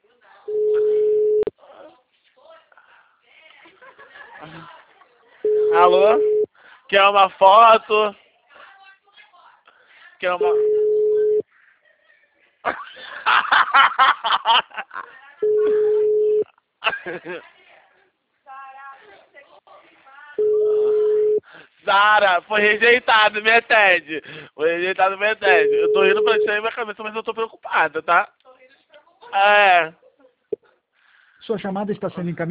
Alô? Quer uma foto? Quer uma... Sara, foi rejeitado, me atende. Foi rejeitado, me atende. Eu tô rindo pra encher minha cabeça, mas eu tô preocupada, tá? É. Sua chamada está sendo encaminhada.